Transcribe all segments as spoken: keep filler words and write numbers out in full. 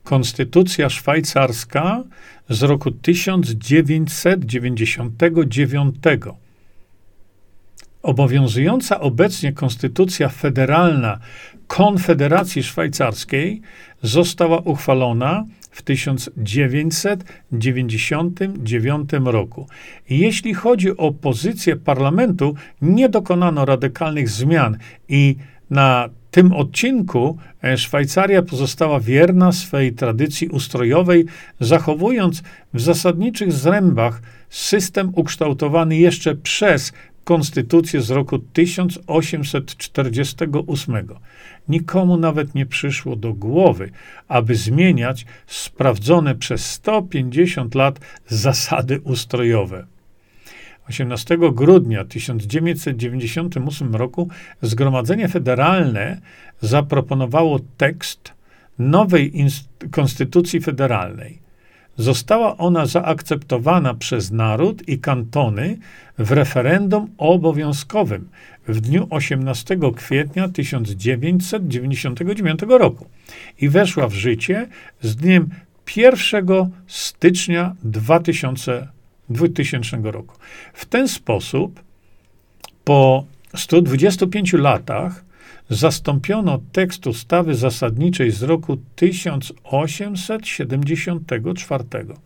Konstytucja szwajcarska z roku tysiąc dziewięćset dziewięćdziesiątego dziewiątego. Obowiązująca obecnie konstytucja federalna Konfederacji Szwajcarskiej została uchwalona w tysiąc dziewięćset dziewięćdziesiątym dziewiątym roku. Jeśli chodzi o pozycję parlamentu, nie dokonano radykalnych zmian i na tym odcinku Szwajcaria pozostała wierna swej tradycji ustrojowej, zachowując w zasadniczych zrębach system ukształtowany jeszcze przez konstytucję z roku tysiąc osiemset czterdziestego ósmego. Nikomu nawet nie przyszło do głowy, aby zmieniać sprawdzone przez sto pięćdziesiąt lat zasady ustrojowe. osiemnastego grudnia tysiąc dziewięćset dziewięćdziesiątego ósmego roku Zgromadzenie Federalne zaproponowało tekst nowej konstytucji federalnej. Została ona zaakceptowana przez naród i kantony w referendum obowiązkowym w dniu osiemnastego kwietnia tysiąc dziewięćset dziewięćdziesiątego dziewiątego roku i weszła w życie z dniem pierwszego stycznia dwutysięcznego roku. W ten sposób po stu dwudziestu pięciu latach zastąpiono tekst ustawy zasadniczej z roku tysiąc osiemset siedemdziesiątego czwartego.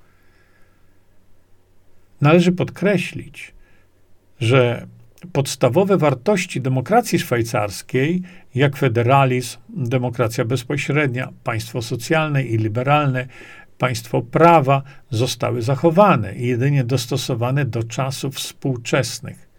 Należy podkreślić, że podstawowe wartości demokracji szwajcarskiej, jak federalizm, demokracja bezpośrednia, państwo socjalne i liberalne, państwo prawa, zostały zachowane i jedynie dostosowane do czasów współczesnych.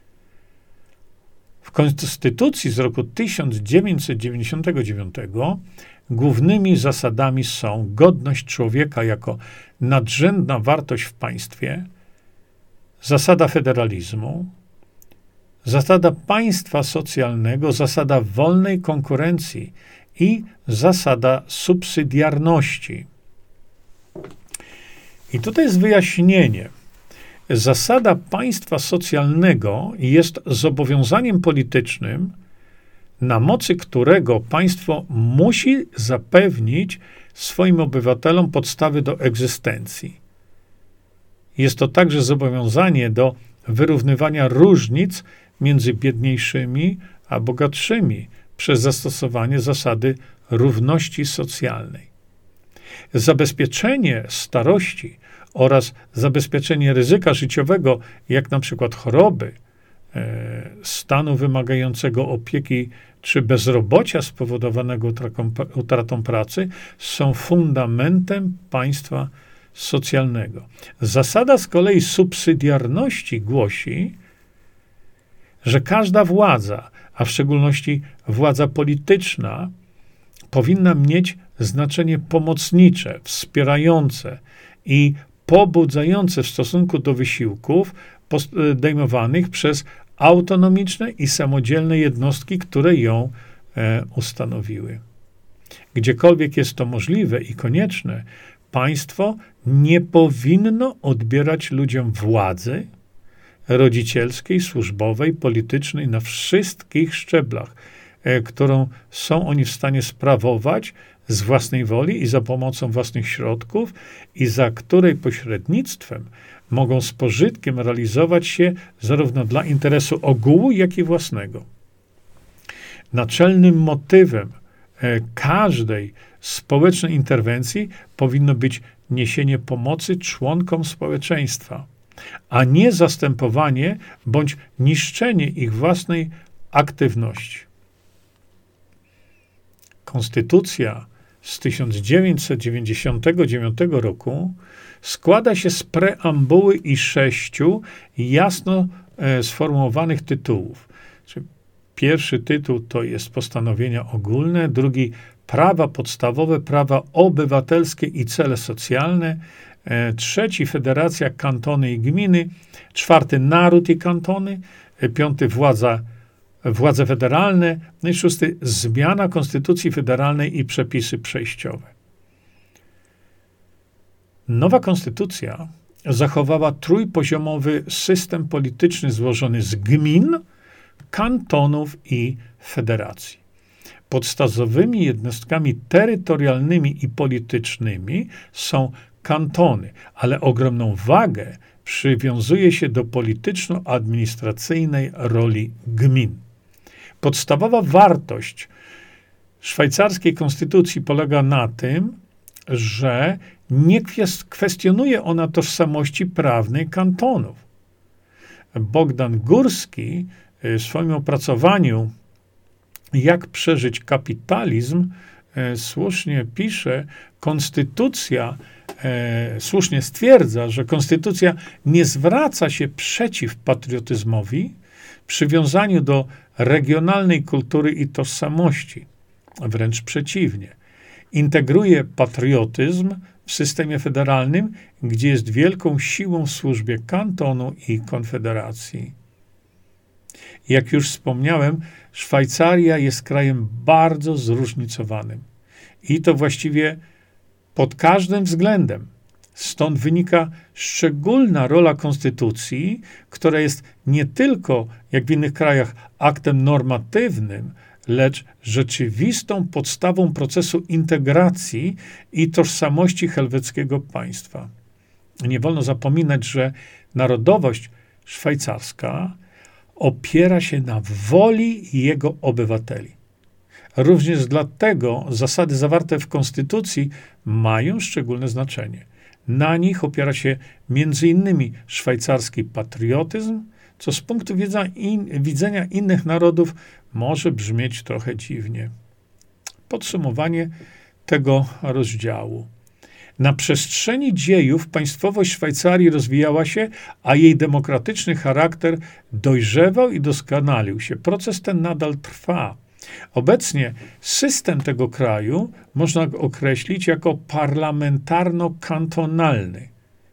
W Konstytucji z roku tysiąc dziewięćset dziewięćdziesiątego dziewiątego głównymi zasadami są godność człowieka jako nadrzędna wartość w państwie, zasada federalizmu, zasada państwa socjalnego, zasada wolnej konkurencji i zasada subsydiarności. I tutaj jest wyjaśnienie. Zasada państwa socjalnego jest zobowiązaniem politycznym, na mocy którego państwo musi zapewnić swoim obywatelom podstawy do egzystencji. Jest to także zobowiązanie do wyrównywania różnic między biedniejszymi a bogatszymi przez zastosowanie zasady równości socjalnej. Zabezpieczenie starości oraz zabezpieczenie ryzyka życiowego, jak na przykład choroby, e, stanu wymagającego opieki czy bezrobocia spowodowanego utratą, utratą pracy, są fundamentem państwa socjalnego. Zasada z kolei subsydiarności głosi, że każda władza, a w szczególności władza polityczna, powinna mieć znaczenie pomocnicze, wspierające i pobudzające w stosunku do wysiłków podejmowanych przez autonomiczne i samodzielne jednostki, które ją e, ustanowiły. Gdziekolwiek jest to możliwe i konieczne, państwo nie powinno odbierać ludziom władzy rodzicielskiej, służbowej, politycznej na wszystkich szczeblach, e, którą są oni w stanie sprawować z własnej woli i za pomocą własnych środków i za której pośrednictwem mogą z pożytkiem realizować się zarówno dla interesu ogółu, jak i własnego. Naczelnym motywem e, każdej społecznej interwencji powinno być niesienie pomocy członkom społeczeństwa, a nie zastępowanie bądź niszczenie ich własnej aktywności. Konstytucja z tysiąc dziewięćset dziewięćdziesiątego dziewiątego roku składa się z preambuły i sześciu jasno e, sformułowanych tytułów. Czyli pierwszy tytuł to jest postanowienia ogólne, drugi prawa podstawowe, prawa obywatelskie i cele socjalne, e, trzeci federacja, kantony i gminy, czwarty naród i kantony, e, piąty władza władze federalne, no i szósty zmiana Konstytucji Federalnej i przepisy przejściowe. Nowa konstytucja zachowała trójpoziomowy system polityczny złożony z gmin, kantonów i federacji. Podstawowymi jednostkami terytorialnymi i politycznymi są kantony, ale ogromną wagę przywiązuje się do polityczno-administracyjnej roli gmin. Podstawowa wartość szwajcarskiej konstytucji polega na tym, że nie kwestionuje ona tożsamości prawnej kantonów. Bogdan Górski w swoim opracowaniu Jak przeżyć kapitalizm słusznie pisze, konstytucja e, słusznie stwierdza, że konstytucja nie zwraca się przeciw patriotyzmowi, przywiązaniu do regionalnej kultury i tożsamości. Wręcz przeciwnie. Integruje patriotyzm w systemie federalnym, gdzie jest wielką siłą w służbie kantonu i konfederacji. Jak już wspomniałem, Szwajcaria jest krajem bardzo zróżnicowanym. I to właściwie pod każdym względem. Stąd wynika szczególna rola konstytucji, która jest nie tylko, jak w innych krajach, aktem normatywnym, lecz rzeczywistą podstawą procesu integracji i tożsamości helweckiego państwa. Nie wolno zapominać, że narodowość szwajcarska opiera się na woli jego obywateli. Również dlatego zasady zawarte w konstytucji mają szczególne znaczenie. Na nich opiera się między innymi szwajcarski patriotyzm, co z punktu widzenia innych narodów może brzmieć trochę dziwnie. Podsumowanie tego rozdziału. Na przestrzeni dziejów państwowość Szwajcarii rozwijała się, a jej demokratyczny charakter dojrzewał i doskonalił się. Proces ten nadal trwa. Obecnie system tego kraju można określić jako parlamentarno-kantonalny.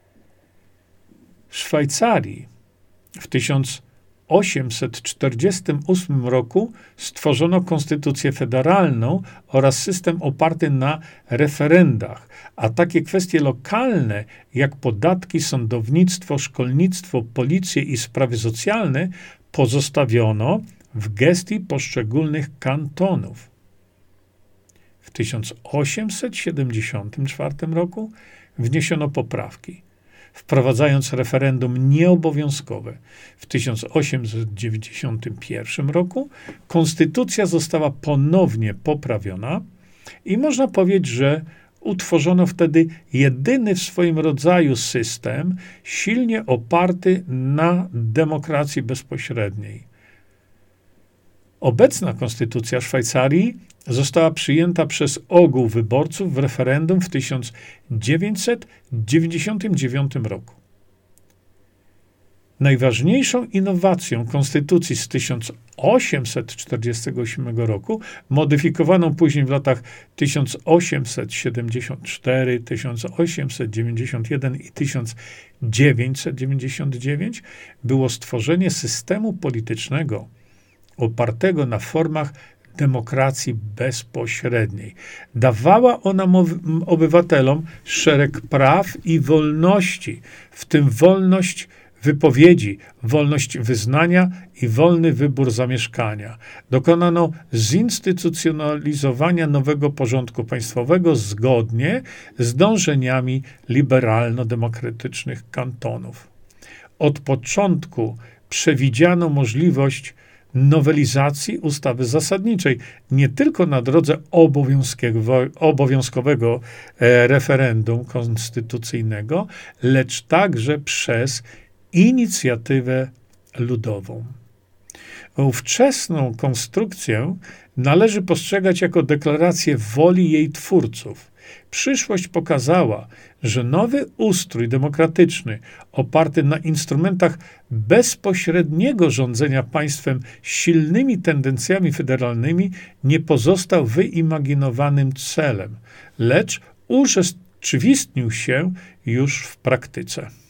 W Szwajcarii w tysiąc osiemset czterdziestym ósmym roku stworzono konstytucję federalną oraz system oparty na referendach, a takie kwestie lokalne jak podatki, sądownictwo, szkolnictwo, policję i sprawy socjalne pozostawiono w gestii poszczególnych kantonów. W tysiąc osiemset siedemdziesiątym czwartym roku wniesiono poprawki, wprowadzając referendum nieobowiązkowe. W tysiąc osiemset dziewięćdziesiątym pierwszym roku konstytucja została ponownie poprawiona i można powiedzieć, że utworzono wtedy jedyny w swoim rodzaju system silnie oparty na demokracji bezpośredniej. Obecna konstytucja Szwajcarii została przyjęta przez ogół wyborców w referendum w tysiąc dziewięćset dziewięćdziesiątym dziewiątym roku. Najważniejszą innowacją konstytucji z tysiąc osiemset czterdziestego ósmego roku, modyfikowaną później w latach tysiąc osiemset siedemdziesiąt cztery, tysiąc osiemset dziewięćdziesiąt jeden i tysiąc dziewięćset dziewięćdziesiąt dziewięć, było stworzenie systemu politycznego opartego na formach demokracji bezpośredniej. Dawała ona obywatelom szereg praw i wolności, w tym wolność wypowiedzi, wolność wyznania i wolny wybór zamieszkania. Dokonano zinstytucjonalizowania nowego porządku państwowego zgodnie z dążeniami liberalno-demokratycznych kantonów. Od początku przewidziano możliwość nowelizacji ustawy zasadniczej, nie tylko na drodze obowiązkowego referendum konstytucyjnego, lecz także przez inicjatywę ludową. Ówczesną konstrukcję należy postrzegać jako deklarację woli jej twórców. Przyszłość pokazała, że nowy ustrój demokratyczny, oparty na instrumentach bezpośredniego rządzenia państwem z silnymi tendencjami federalnymi, nie pozostał wyimaginowanym celem, lecz urzeczywistnił się już w praktyce.